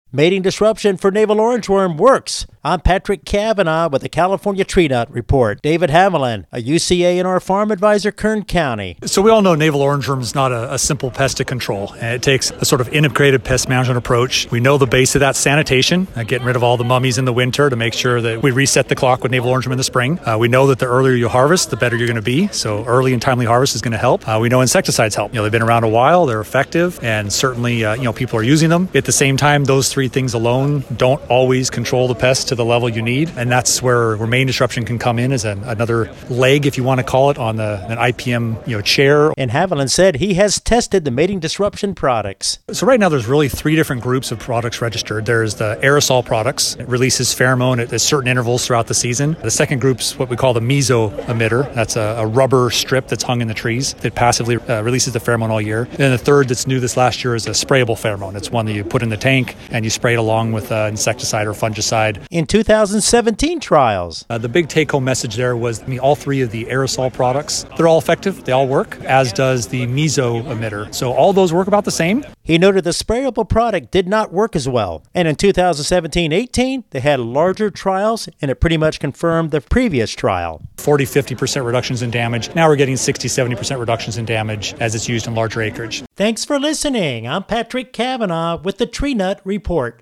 Mating disruption for navel orangeworm works. I'm Patrick Cavanaugh with the California Tree Nut Report. David Hamelin, a UCA&R farm advisor, Kern County. So we all know navel orangeworm is not a simple pest to control. And it takes a sort of integrated pest management approach. We know the base of that sanitation, getting rid of all the mummies in the winter to make sure that we reset the clock with navel orangeworm in the spring. We know that the earlier you harvest, the better you're going to be. So early and timely harvest is going to help. We know insecticides help. They've been around a while, they're effective, and certainly people are using them. At the same time, those three things alone don't always control the pest to the level you need, and that's where mating disruption can come in as another leg, if you want to call it, on an IPM chair. And Haviland said he has tested the mating disruption products. So right now there's really three different groups of products registered. There's the aerosol products. It releases pheromone at certain intervals throughout the season. The second group's what we call the meso emitter. That's a rubber strip that's hung in the trees that passively releases the pheromone all year. And the third that's new this last year is a sprayable pheromone. It's one that you put in the tank and you spray it along with insecticide or fungicide. In 2017 trials, the big take-home message there was all three of the aerosol products, they're all effective, they all work, as does the meso emitter. So all those work about the same. He noted the sprayable product did not work as well. And in 2017-18, they had larger trials, and it pretty much confirmed the previous trial. 40-50% reductions in damage. Now we're getting 60-70% reductions in damage as it's used in larger acreage. Thanks for listening. I'm Patrick Cavanaugh with the Tree Nut Report.